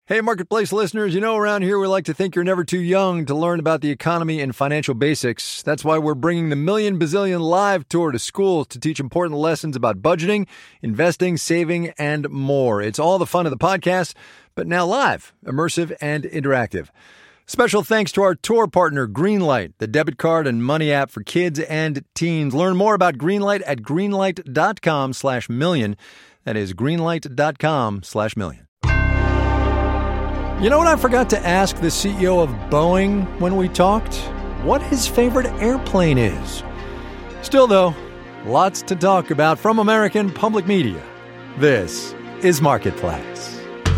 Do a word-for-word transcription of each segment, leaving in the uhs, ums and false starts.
Hey, Marketplace listeners, you know around here we like to think you're never too young to learn about the economy and financial basics. That's why we're bringing the Million Bazillion Live Tour to schools to teach important lessons about budgeting, investing, saving, and more. It's all the fun of the podcast, but now live, immersive, and interactive. Special thanks to our tour partner, Greenlight, the debit card and money app for kids and teens. Learn more about Greenlight at greenlight.com slash million. That is greenlight.com slash million. You know what I forgot to ask the C E O of Boeing when we talked? What his favorite airplane is. Still, though, lots to talk about from American Public Media. This is Marketplace.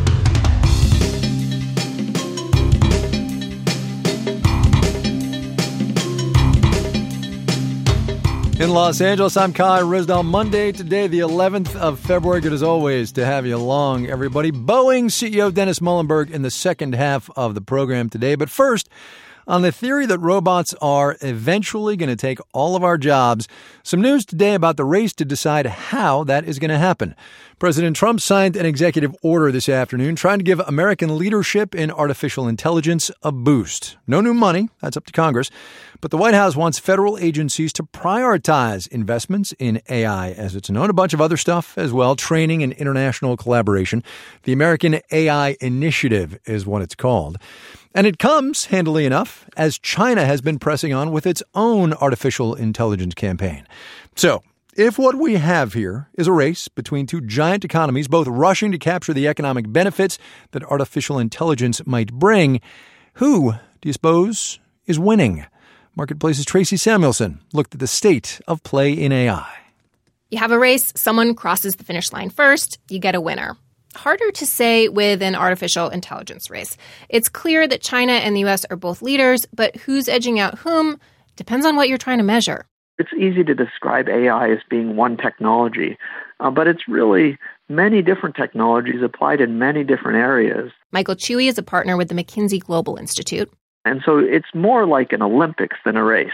In Los Angeles, I'm Kai Ryssdal. Monday, today, the eleventh of February. Good as always to have you along, everybody. Boeing C E O Dennis Muilenburg in the second half of the program today. But first, on the theory that robots are eventually going to take all of our jobs, some news today about the race to decide how that is going to happen. President Trump signed an executive order this afternoon trying to give American leadership in artificial intelligence a boost. No new money, that's up to Congress, but the White House wants federal agencies to prioritize investments in A I, as it's known, a bunch of other stuff as well, training and international collaboration. The American A I Initiative is what it's called. And it comes, handily enough, as China has been pressing on with its own artificial intelligence campaign. So, if what we have here is a race between two giant economies, both rushing to capture the economic benefits that artificial intelligence might bring, who, do you suppose, is winning? Marketplace's Tracy Samuelson looked at the state of play in A I. You have a race, someone crosses the finish line first, you get a winner. Harder to say with an artificial intelligence race. It's clear that China and the U S are both leaders, but who's edging out whom depends on what you're trying to measure. It's easy to describe A I as being one technology, uh, but it's really many different technologies applied in many different areas. Michael Chewy is a partner with the McKinsey Global Institute. And so it's more like an Olympics than a race,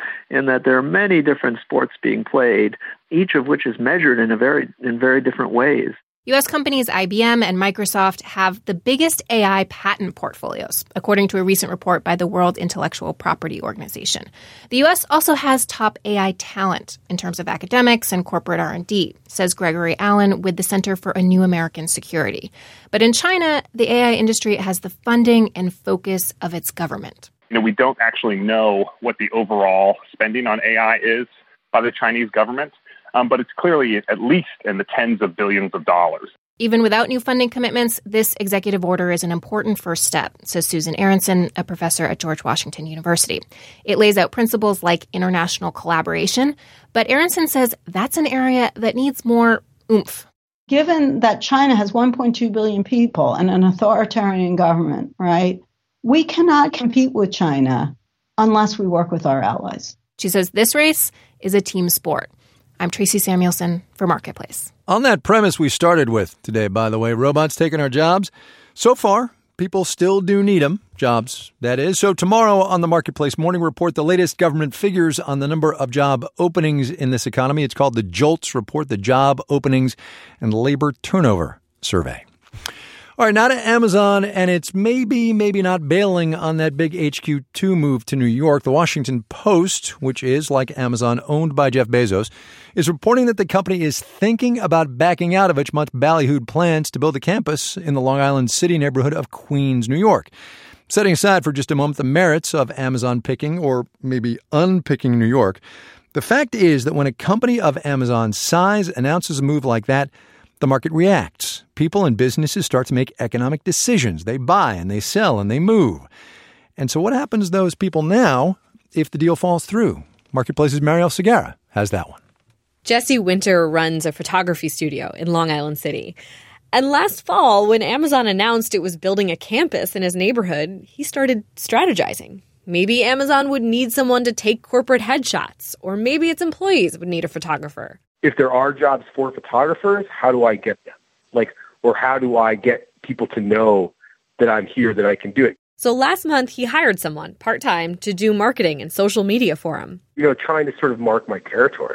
in that there are many different sports being played, each of which is measured in a very in very different ways. U S companies I B M and Microsoft have the biggest A I patent portfolios, according to a recent report by the World Intellectual Property Organization. The U S also has top A I talent in terms of academics and corporate R and D, says Gregory Allen with the Center for a New American Security. But in China, the A I industry has the funding and focus of its government. You know, we don't actually know what the overall spending on A I is by the Chinese government. Um, but it's clearly at least in the tens of billions of dollars. Even without new funding commitments, this executive order is an important first step, says Susan Aronson, a professor at George Washington University. It lays out principles like international collaboration, but Aronson says that's an area that needs more oomph. Given that China has one point two billion people and an authoritarian government, right, we cannot compete with China unless we work with our allies. She says this race is a team sport. I'm Tracy Samuelson for Marketplace. On that premise we started with today, by the way, robots taking our jobs. So far, people still do need them, jobs, that is. So tomorrow on the Marketplace Morning Report, the latest government figures on the number of job openings in this economy. It's called the JOLTS Report, the Job Openings and Labor Turnover Survey. All right, now to Amazon, and it's maybe, maybe not bailing on that big H Q two move to New York. The Washington Post, which is, like Amazon, owned by Jeff Bezos, is reporting that the company is thinking about backing out of its much ballyhooed plans to build a campus in the Long Island City neighborhood of Queens, New York. Setting aside for just a moment the merits of Amazon picking, or maybe unpicking New York, the fact is that when a company of Amazon's size announces a move like that, the market reacts. People and businesses start to make economic decisions. They buy and they sell and they move. And so what happens to those people now if the deal falls through? Marketplace's Marielle Segarra has that one. Jesse Winter runs a photography studio in Long Island City. And last fall, when Amazon announced it was building a campus in his neighborhood, he started strategizing. Maybe Amazon would need someone to take corporate headshots, or maybe its employees would need a photographer. If there are jobs for photographers, how do I get them? Like, or how do I get people to know that I'm here, that I can do it? So last month, he hired someone part-time to do marketing and social media for him. You know, trying to sort of mark my territory.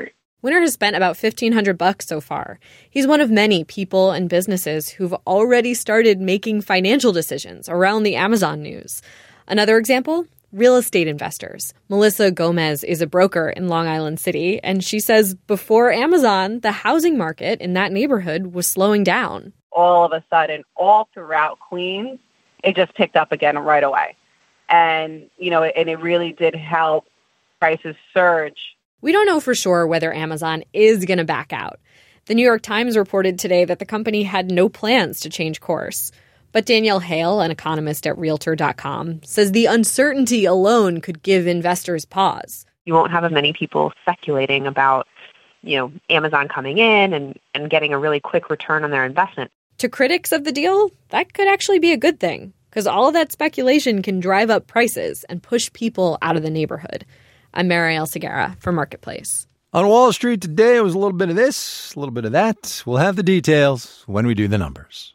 Winter has spent about fifteen hundred bucks so far. He's one of many people and businesses who've already started making financial decisions around the Amazon news. Another example, real estate investors. Melissa Gomez is a broker in Long Island City, and she says before Amazon, the housing market in that neighborhood was slowing down. All of a sudden, all throughout Queens, it just picked up again right away. And, you know, and it really did help prices surge. We don't know for sure whether Amazon is going to back out. The New York Times reported today that the company had no plans to change course. But Danielle Hale, an economist at Realtor dot com, says the uncertainty alone could give investors pause. You won't have as many people speculating about, you know, Amazon coming in and, and getting a really quick return on their investment. To critics of the deal, that could actually be a good thing, because all of that speculation can drive up prices and push people out of the neighborhood. I'm Marielle Segarra for Marketplace. On Wall Street today, it was a little bit of this, a little bit of that. We'll have the details when we do the numbers.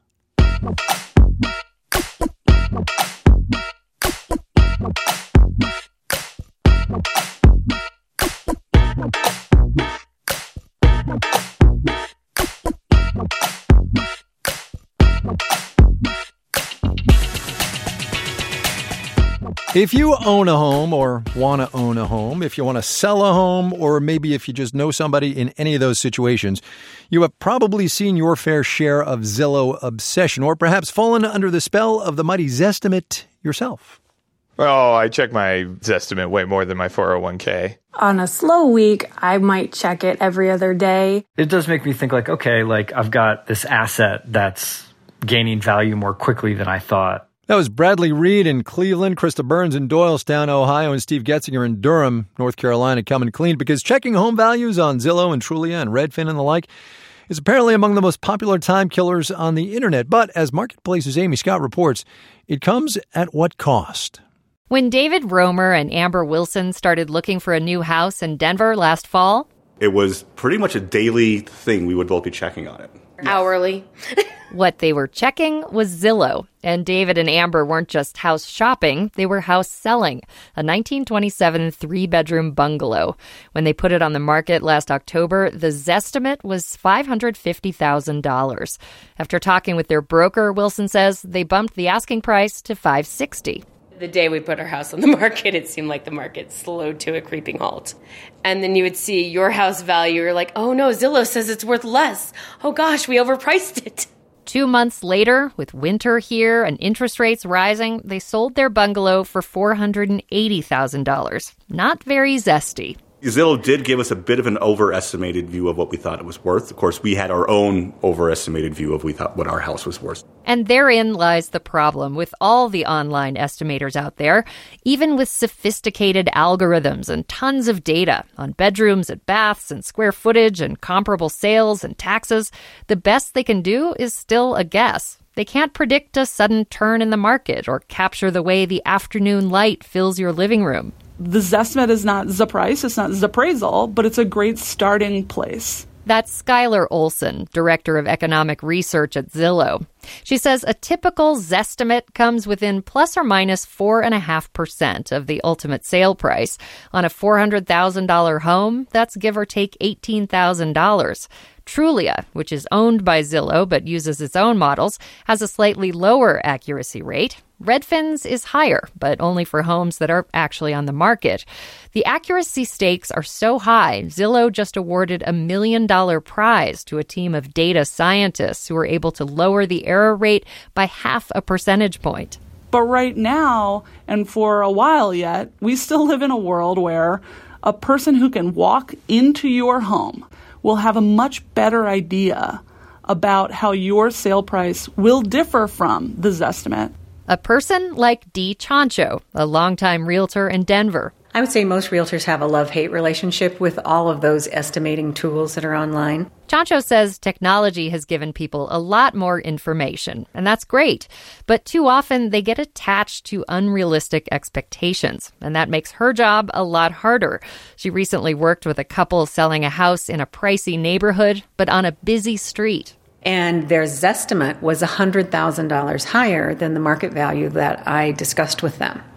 If you own a home or want to own a home, if you want to sell a home, or maybe if you just know somebody in any of those situations, you have probably seen your fair share of Zillow obsession, or perhaps fallen under the spell of the mighty Zestimate yourself. Oh, I check my Zestimate way more than my four oh one k. On a slow week, I might check it every other day. It does make me think like, okay, like I've got this asset that's gaining value more quickly than I thought. That was Bradley Reed in Cleveland, Krista Burns in Doylestown, Ohio, and Steve Getzinger in Durham, North Carolina, coming clean because checking home values on Zillow and Trulia and Redfin and the like is apparently among the most popular time killers on the internet. But as Marketplace's Amy Scott reports, it comes at what cost? When David Romer and Amber Wilson started looking for a new house in Denver last fall, it was pretty much a daily thing. We would both be checking on it. Hourly. What they were checking was Zillow. And David and Amber weren't just house shopping, they were house selling. A nineteen twenty-seven three-bedroom bungalow. When they put it on the market last October, the Zestimate was five hundred fifty thousand dollars. After talking with their broker, Wilson says they bumped the asking price to five hundred sixty thousand dollars. The day we put our house on the market, it seemed like the market slowed to a creeping halt. And then you would see your house value. You're like, oh no, Zillow says it's worth less. Oh gosh, we overpriced it. Two months later, with winter here and interest rates rising, they sold their bungalow for four hundred eighty thousand dollars. Not very zesty. Zillow did give us a bit of an overestimated view of what we thought it was worth. Of course, we had our own overestimated view of we thought what our house was worth. And therein lies the problem with all the online estimators out there. Even with sophisticated algorithms and tons of data on bedrooms and baths and square footage and comparable sales and taxes, the best they can do is still a guess. They can't predict a sudden turn in the market or capture the way the afternoon light fills your living room. The Zestimate is not the price, it's not the appraisal, but it's a great starting place. That's Skylar Olson, Director of Economic Research at Zillow. She says a typical Zestimate comes within plus or minus four point five percent of the ultimate sale price. On a four hundred thousand dollars home, that's give or take eighteen thousand dollars. Trulia, which is owned by Zillow but uses its own models, has a slightly lower accuracy rate. Redfin's is higher, but only for homes that are actually on the market. The accuracy stakes are so high, Zillow just awarded a million dollar prize to a team of data scientists who were able to lower the error rate by half a percentage point. But right now, and for a while yet, we still live in a world where a person who can walk into your home will have a much better idea about how your sale price will differ from the Zestimate. A person like Dee Chancho, a longtime realtor in Denver. I would say most realtors have a love-hate relationship with all of those estimating tools that are online. Chancho says technology has given people a lot more information, and that's great. But too often they get attached to unrealistic expectations, and that makes her job a lot harder. She recently worked with a couple selling a house in a pricey neighborhood, but on a busy street. And their Zestimate was one hundred thousand dollars higher than the market value that I discussed with them.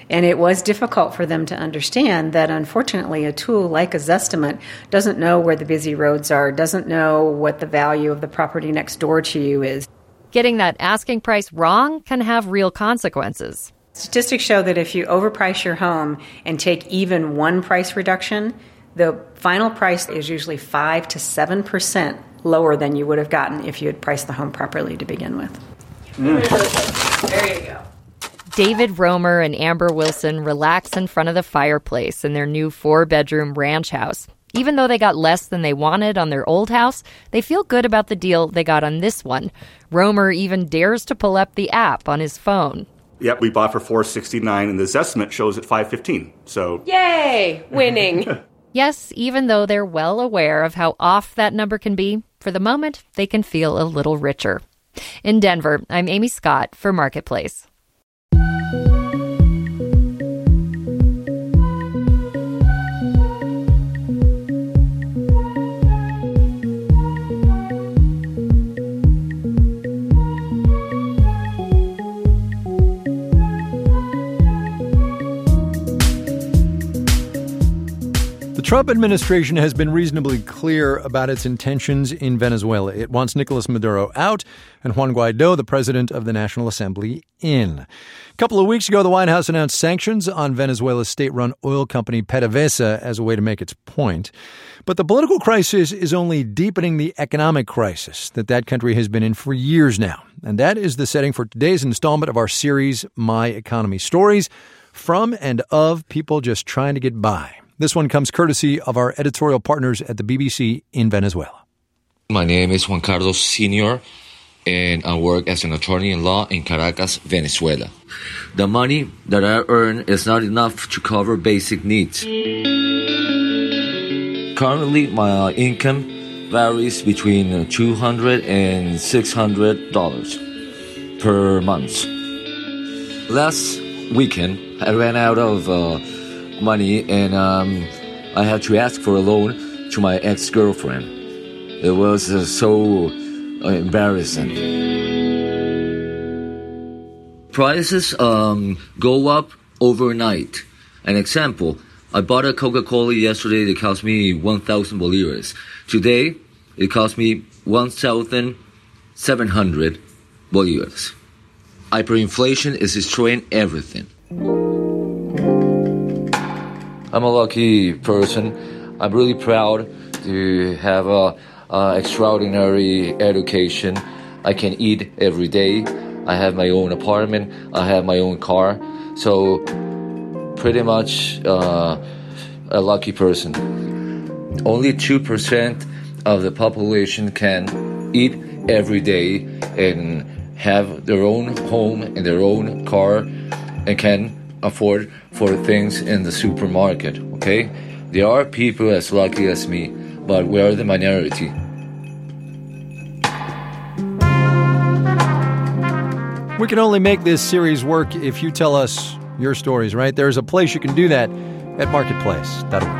And it was difficult for them to understand that, unfortunately, a tool like a Zestimate doesn't know where the busy roads are, doesn't know what the value of the property next door to you is. Getting that asking price wrong can have real consequences. Statistics show that if you overprice your home and take even one price reduction, the final price is usually five to seven percent lower than you would have gotten if you had priced the home properly to begin with. Mm. There you go. David Romer and Amber Wilson relax in front of the fireplace in their new four-bedroom ranch house. Even though they got less than they wanted on their old house, they feel good about the deal they got on this one. Romer even dares to pull up the app on his phone. Yep, we bought for four sixty-nine, and the Zestimate shows at five fifteen. So, yay, winning. Yes, even though they're well aware of how off that number can be, for the moment, they can feel a little richer. In Denver, I'm Amy Scott for Marketplace. The Trump administration has been reasonably clear about its intentions in Venezuela. It wants Nicolas Maduro out and Juan Guaido, the president of the National Assembly, in. A couple of weeks ago, the White House announced sanctions on Venezuela's state-run oil company PDVSA as a way to make its point. But the political crisis is only deepening the economic crisis that that country has been in for years now. And that is the setting for today's installment of our series, My Economy Stories, from and of people just trying to get by. This one comes courtesy of our editorial partners at the B B C in Venezuela. My name is Juan Carlos Senior, and I work as an attorney in law in Caracas, Venezuela. The money that I earn is not enough to cover basic needs. Currently, my income varies between two hundred dollars and six hundred dollars per month. Last weekend, I ran out of uh, money, and um, I had to ask for a loan to my ex-girlfriend. It was uh, so uh, embarrassing. Prices um, go up overnight. An example, I bought a Coca-Cola yesterday that cost me one thousand bolivars. Today, it cost me one thousand seven hundred bolivars. Hyperinflation is destroying everything. I'm a lucky person. I'm really proud to have a, a extraordinary education. I can eat every day. I have my own apartment. I have my own car. So pretty much uh, a lucky person. Only two percent of the population can eat every day and have their own home and their own car and can afford for things in the supermarket, okay? There are people as lucky as me, but we are the minority. We can only make this series work if you tell us your stories, right? There's a place you can do that at marketplace dot org.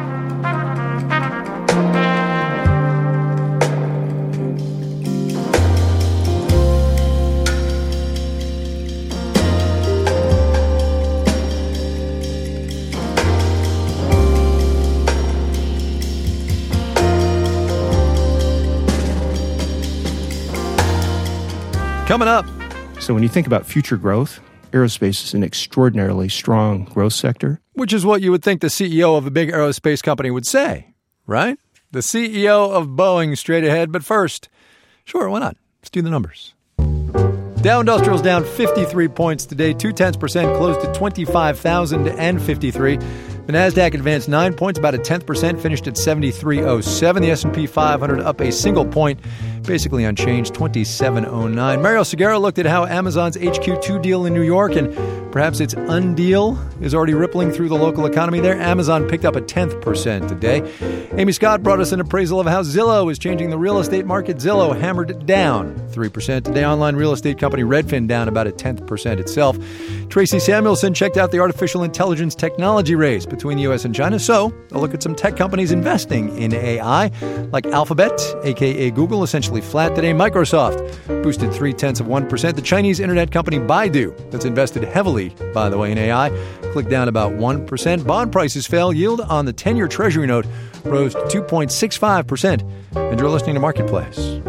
Coming up. So when you think about future growth, aerospace is an extraordinarily strong growth sector. Which is what you would think the C E O of a big aerospace company would say, right? The C E O of Boeing straight ahead. But first, sure, why not? Let's do the numbers. Dow Industrial's down fifty-three points today, two-tenths percent, closed at twenty-five thousand fifty-three. The Nasdaq advanced nine points, about a tenth percent, finished at seventy-three oh seven. The S and P five hundred up a single point, basically unchanged, twenty-seven oh nine. Mario Segura looked at how Amazon's H Q two deal in New York and perhaps its undeal is already rippling through the local economy there. Amazon picked up a tenth percent today. Amy Scott brought us an appraisal of how Zillow is changing the real estate market. Zillow hammered down three percent today. Online real estate company Redfin down about a tenth percent itself. Tracy Samuelson checked out the artificial intelligence technology race between the U S and China. So a look at some tech companies investing in A I, like Alphabet, a k a. Google, essentially flat today. Microsoft boosted three-tenths of one percent. The Chinese internet company Baidu, that's invested heavily, by the way, in A I, clicked down about one percent. Bond prices fell. Yield on the ten-year Treasury note rose to two point six five percent. And you're listening to Marketplace.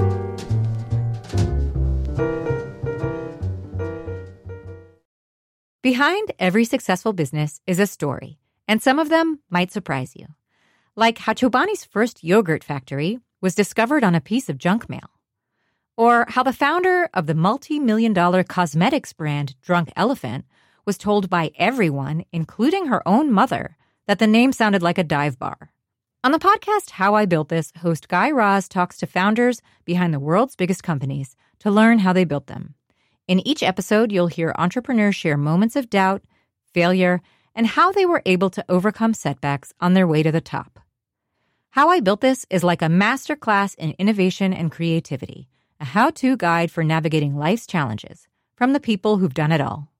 Behind every successful business is a story, and some of them might surprise you. Like how Chobani's first yogurt factory was discovered on a piece of junk mail. Or how the founder of the multi-million dollar cosmetics brand Drunk Elephant was told by everyone, including her own mother, that the name sounded like a dive bar. On the podcast How I Built This, host Guy Raz talks to founders behind the world's biggest companies to learn how they built them. In each episode, you'll hear entrepreneurs share moments of doubt, failure, and how they were able to overcome setbacks on their way to the top. How I Built This is like a masterclass in innovation and creativity, a how-to guide for navigating life's challenges from the people who've done it all.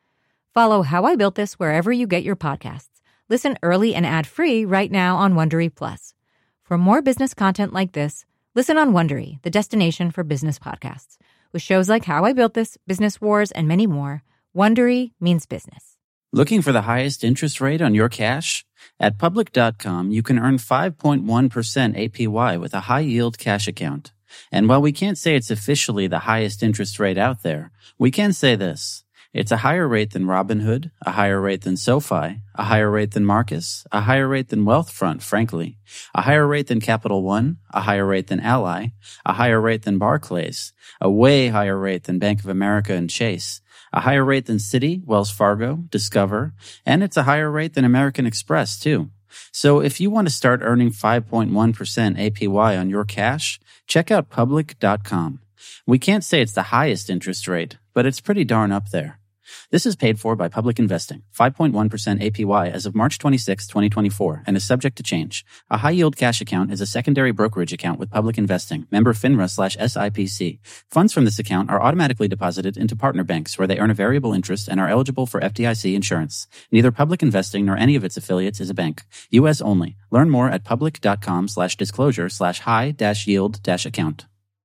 Follow How I Built This wherever you get your podcasts. Listen early and ad-free right now on Wondery Plus. For more business content like this, listen on Wondery, the destination for business podcasts. With shows like How I Built This, Business Wars, and many more, Wondery means business. Looking for the highest interest rate on your cash? At Public dot com, you can earn five point one percent A P Y with a high-yield cash account. And while we can't say it's officially the highest interest rate out there, we can say this. It's a higher rate than Robinhood, a higher rate than SoFi, a higher rate than Marcus, a higher rate than Wealthfront, frankly, a higher rate than Capital One, a higher rate than Ally, a higher rate than Barclays, a way higher rate than Bank of America and Chase, a higher rate than Citi, Wells Fargo, Discover, and it's a higher rate than American Express, too. So if you want to start earning five point one percent A P Y on your cash, check out Public dot com. We can't say it's the highest interest rate, but it's pretty darn up there. This is paid for by Public Investing, five point one percent A P Y as of March twenty-sixth, twenty twenty-four, and is subject to change. A high-yield cash account is a secondary brokerage account with Public Investing, member FINRA slash S I P C. Funds from this account are automatically deposited into partner banks where they earn a variable interest and are eligible for F D I C insurance. Neither Public Investing nor any of its affiliates is a bank. U S only. Learn more at Public dot com slash disclosure slash high dash yield dash account.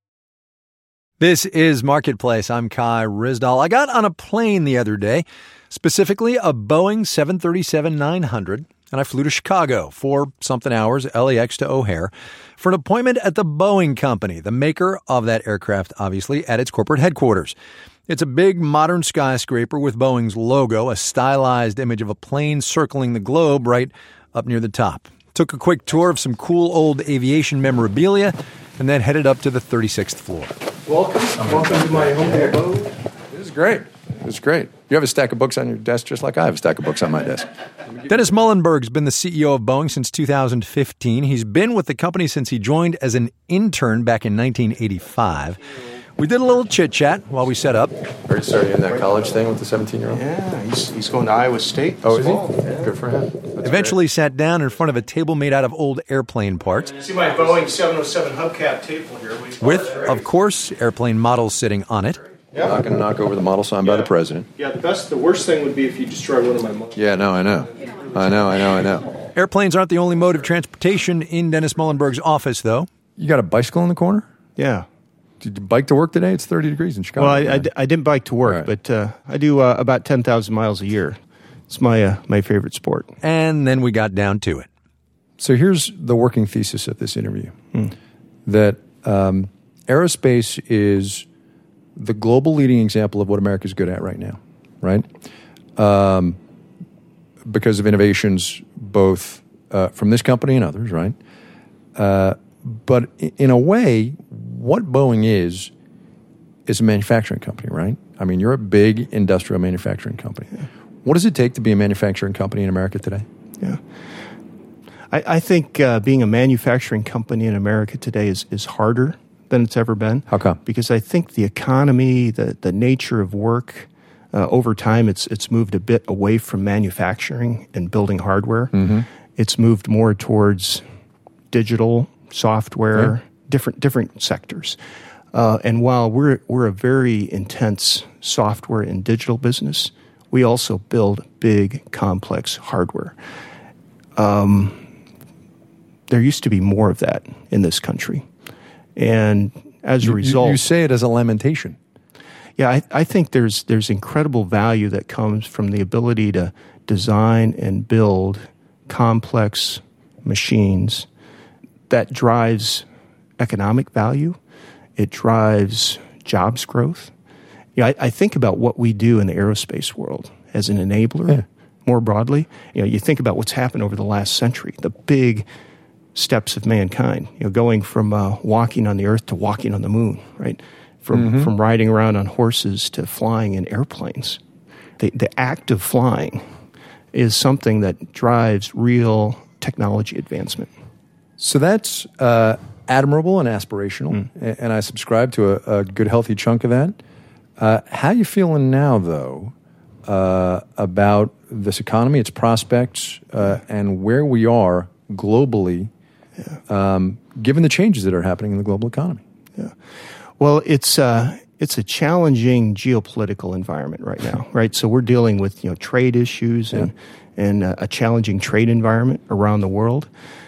This is Marketplace. I'm Kai Ryssdal. I got on a plane the other day, specifically a Boeing seven thirty-seven nine hundred, and I flew to Chicago for something hours, L A X to O'Hare, for an appointment at the Boeing Company, the maker of that aircraft, obviously, at its corporate headquarters. It's a big modern skyscraper with Boeing's logo, a stylized image of a plane circling the globe right up near the top. Took a quick tour of some cool old aviation memorabilia, and then headed up to the thirty-sixth floor. Welcome. Welcome to my home abode. This is great. This is great. You have a stack of books on your desk just like I have a stack of books on my desk. Dennis Muilenburg's been the C E O of Boeing since two thousand fifteen. He's been with the company since he joined as an intern back in nineteen eighty-five. We did a little chit-chat while we set up. Are you starting in that college thing with the seventeen-year-old? Yeah, he's, he's going to Iowa State. Oh, is he? Yeah. Good for him. That's Eventually great. Sat down in front of a table made out of old airplane parts. See my Boeing seven oh seven hubcap table here. With, of course, airplane models sitting on it. Yeah. Not going to knock over the model signed yeah. by the president. Yeah, the best, the worst thing would be if you destroy one of my models. Yeah, no, I know. I know, I know, I know. Airplanes aren't the only mode of transportation in Dennis Muilenburg's office, though. You got a bicycle in the corner? Yeah. Did you bike to work today? It's thirty degrees in Chicago. Well, I, I, I didn't bike to work, right. but uh, I do uh, about ten thousand miles a year. It's my uh, my favorite sport. And then we got down to it. So here's the working thesis of this interview, hmm. that um, aerospace is the global leading example of what America's good at right now, right? Um, because of innovations both uh, from this company and others, right? Uh, but in a way, what Boeing is, is a manufacturing company, right? I mean, you're a big industrial manufacturing company. Yeah. What does it take to be a manufacturing company in America today? Yeah. I, I think uh, being a manufacturing company in America today is, is harder than it's ever been. How come? Because I think the economy, the, the nature of work, uh, over time it's it's moved a bit away from manufacturing and building hardware. Mm-hmm. It's moved more towards digital, software, yeah. different different sectors. Uh, and while we're we're a very intense software and digital business, we also build big, complex hardware. um, there used to be more of that in this country. And as a you, result... You, you say it as a lamentation. Yeah, I, I think there's there's incredible value that comes from the ability to design and build complex machines that drives economic value. It drives jobs growth. Yeah, I, I think about what we do in the aerospace world as an enabler yeah. more broadly. You know, you think about what's happened over the last century, the big steps of mankind, you know, going from uh, walking on the earth to walking on the moon, right? From mm-hmm. from riding around on horses to flying in airplanes. The, the act of flying is something that drives real technology advancement. So that's uh, admirable and aspirational, mm. and I subscribe to a, a good, healthy chunk of that. Uh, how are you feeling now, though, uh, about this economy, its prospects, uh, and where we are globally, yeah. um, given the changes that are happening in the global economy? Yeah. Well, it's uh, it's a challenging geopolitical environment right now, right? So we're dealing with you know trade issues and yeah. and uh, a challenging trade environment around the world.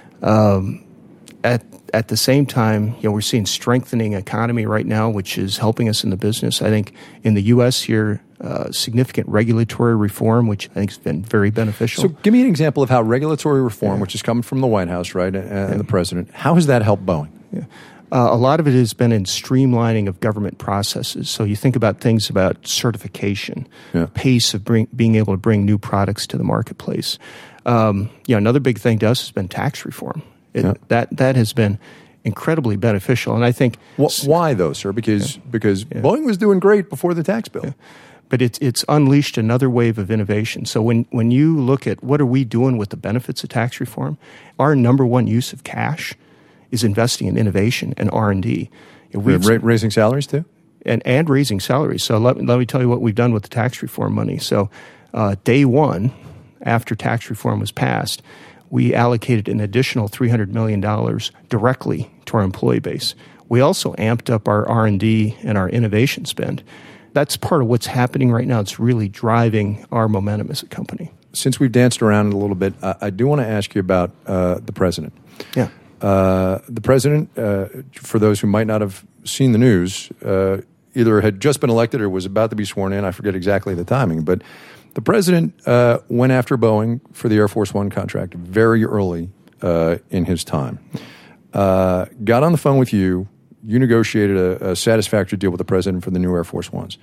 Um, at at the same time, you know, we're seeing strengthening economy right now, which is helping us in the business. I think in the U S here, uh, significant regulatory reform, which I think has been very beneficial. So give me an example of how regulatory reform, yeah. which is coming from the White House, right, and, and yeah. the president, how has that helped Boeing? Yeah. Uh, a lot of it has been in streamlining of government processes. So you think about things about certification, yeah. pace of bring, being able to bring new products to the marketplace. Um, you know, another big thing to us has been tax reform. It, yeah. That that has been incredibly beneficial, and I think well, why though, sir? Because yeah. because yeah. Boeing was doing great before the tax bill, yeah. but it's it's unleashed another wave of innovation. So when when you look at what are we doing with the benefits of tax reform, our number one use of cash is investing in innovation and R and D. We're ra- raising salaries too, and and raising salaries. So let let me tell you what we've done with the tax reform money. So uh, day one, after tax reform was passed, we allocated an additional three hundred million dollars directly to our employee base. We also amped up our R and D and our innovation spend. That's part of what's happening right now. It's really driving our momentum as a company. Since we've danced around it a little bit, uh, I do want to ask you about uh, the president. Yeah. Uh, the president, uh, for those who might not have seen the news, uh, either had just been elected or was about to be sworn in. I forget exactly the timing, but the president uh, went after Boeing for the Air Force One contract very early uh, in his time. Uh, got on the phone with you. You negotiated a, a satisfactory deal with the president for the new Air Force Ones.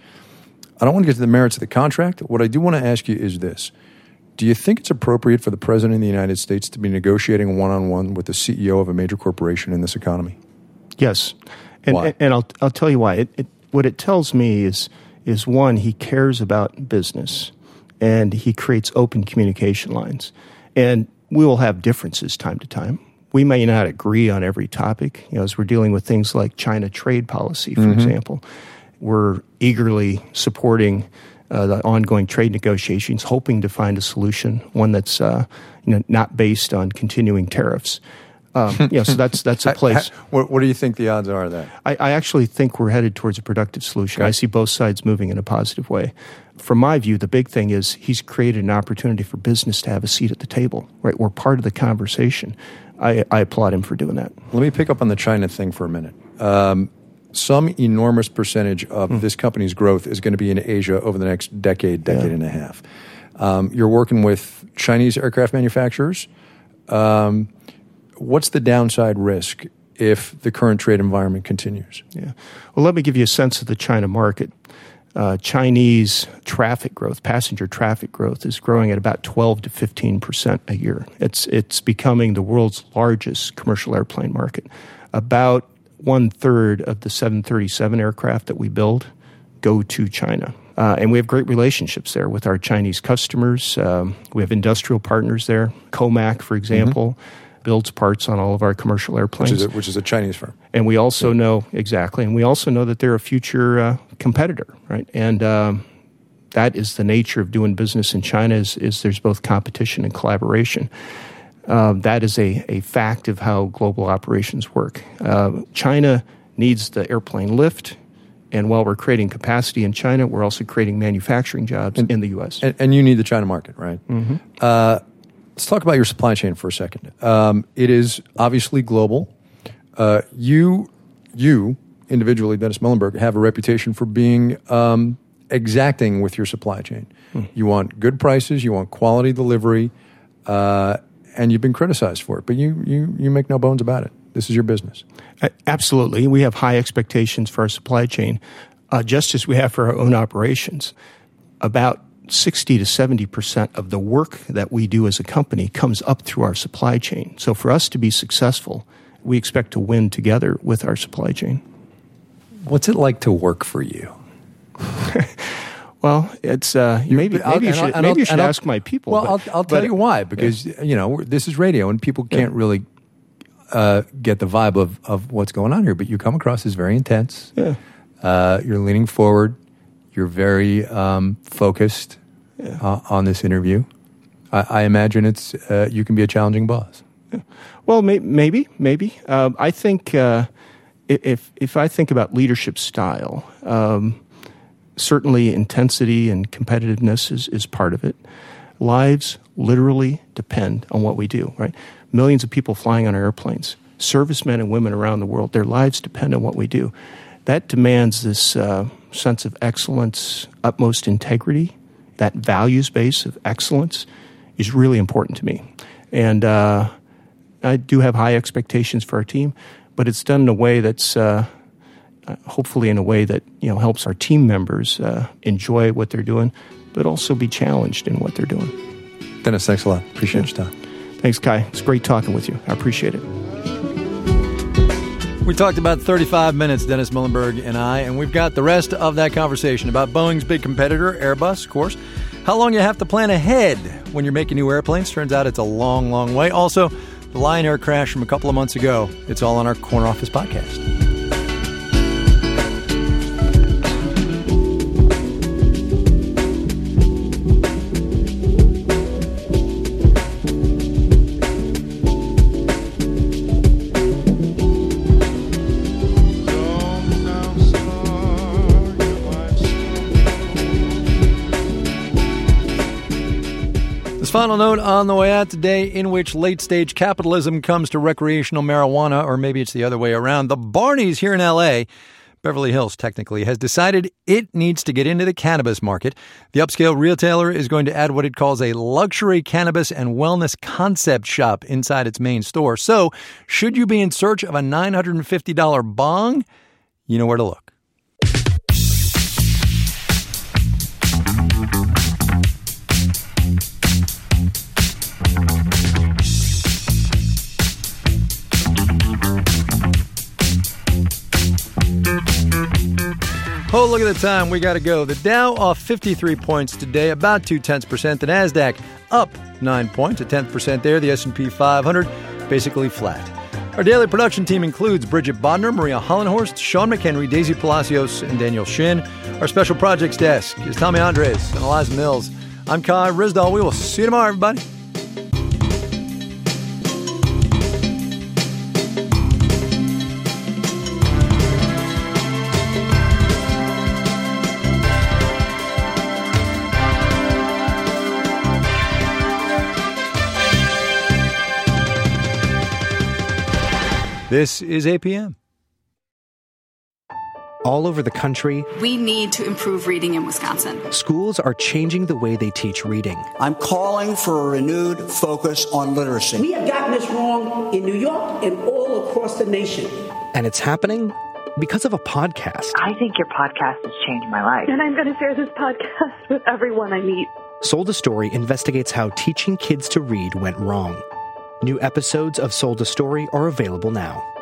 I don't want to get to the merits of the contract. What I do want to ask you is this. Do you think it's appropriate for the president of the United States to be negotiating one-on-one with the C E O of a major corporation in this economy? Yes. And, why? and I'll, I'll tell you why. It, it, what it tells me is, is, one, he cares about business, and he creates open communication lines. And we will have differences time to time. We may not agree on every topic. You know, as we're dealing with things like China trade policy, for mm-hmm. example, we're eagerly supporting uh, the ongoing trade negotiations, hoping to find a solution, one that's uh, you know not based on continuing tariffs. Um, you know, so that's that's a place. what, what do you think the odds are of that? I, I actually think we're headed towards a productive solution. Okay. I see both sides moving in a positive way. From my view, the big thing is he's created an opportunity for business to have a seat at the table. Right, we're part of the conversation. I, I applaud him for doing that. Let me pick up on the China thing for a minute. Um, some enormous percentage of mm. this company's growth is going to be in Asia over the next decade, decade yeah. and a half. Um, you're working with Chinese aircraft manufacturers. Um, what's the downside risk if the current trade environment continues? Yeah. Well, let me give you a sense of the China market. Uh, Chinese traffic growth, passenger traffic growth, is growing at about twelve to fifteen percent a year. It's it's becoming the world's largest commercial airplane market. About one-third of the seven thirty-seven aircraft that we build go to China. Uh, and we have great relationships there with our Chinese customers. Um, we have industrial partners there. Comac, for example, mm-hmm. builds parts on all of our commercial airplanes. Which is a, which is a Chinese firm. And we also yeah. know, exactly, and we also know that they're a future uh, competitor, right? And um, that is the nature of doing business in China is, is there's both competition and collaboration. Uh, that is a, a fact of how global operations work. Uh, China needs the airplane lift, and while we're creating capacity in China, we're also creating manufacturing jobs and, in the U S. And, and you need the China market, right? Mm-hmm. Uh, Let's talk about your supply chain for a second. Um, it is obviously global. Uh, you, you individually, Dennis Muilenburg, have a reputation for being um, exacting with your supply chain. Hmm. You want good prices, you want quality delivery, uh, and you've been criticized for it. But you, you, you make no bones about it. This is your business. Uh, absolutely. We have high expectations for our supply chain, uh, just as we have for our own operations. About sixty to seventy percent of the work that we do as a company comes up through our supply chain. So for us to be successful, we expect to win together with our supply chain. What's it like to work for you? Well, it's uh, maybe maybe you should, maybe you should ask my people. Well, but, I'll, I'll tell but, you why. Because yeah. you know this is radio, and people can't yeah. really uh, get the vibe of, of what's going on here. But you come across as very intense. Yeah. Uh, you're leaning forward. You're very um, focused yeah. uh, on this interview. I, I imagine it's uh, you can be a challenging boss. Yeah. Well, may, maybe, maybe. Uh, I think uh, if if I think about leadership style, um, certainly intensity and competitiveness is, is part of it. Lives literally depend on what we do, right? Millions of people flying on our airplanes, servicemen and women around the world, their lives depend on what we do. That demands this uh, sense of excellence, utmost integrity. That values base of excellence is really important to me. And uh, I do have high expectations for our team, but it's done in a way that's uh, hopefully in a way that you know helps our team members uh, enjoy what they're doing, but also be challenged in what they're doing. Dennis, thanks a lot. Appreciate yeah. your time. Thanks, Kai. It's great talking with you. I appreciate it. We talked about thirty-five minutes, Dennis Muilenburg and I, and we've got the rest of that conversation about Boeing's big competitor, Airbus, of course. How long you have to plan ahead when you're making new airplanes. Turns out it's a long, long way. Also, the Lion Air crash from a couple of months ago. It's all on our Corner Office podcast. Final note on the way out today, in which late-stage capitalism comes to recreational marijuana, or maybe it's the other way around. The Barneys here in L A, Beverly Hills technically, has decided it needs to get into the cannabis market. The upscale retailer is going to add what it calls a luxury cannabis and wellness concept shop inside its main store. So, should you be in search of a nine hundred fifty dollars bong, you know where to look. Oh, look at the time. We got to go. The Dow off fifty-three points today, about two-tenths percent. The NASDAQ up nine points, a tenth percent there. The S and P five hundred basically flat. Our daily production team includes Bridget Bodner, Maria Hollenhorst, Sean McHenry, Daisy Palacios, and Daniel Shin. Our special projects desk is Tommy Andres and Eliza Mills. I'm Kai Ryssdal. We will see you tomorrow, everybody. This is A P M. All over the country, we need to improve reading in Wisconsin. Schools are changing the way they teach reading. I'm calling for a renewed focus on literacy. We have gotten this wrong in New York and all across the nation. And it's happening because of a podcast. I think your podcast has changed my life. And I'm going to share this podcast with everyone I meet. Sold a Story investigates how teaching kids to read went wrong. New episodes of Sold a Story are available now.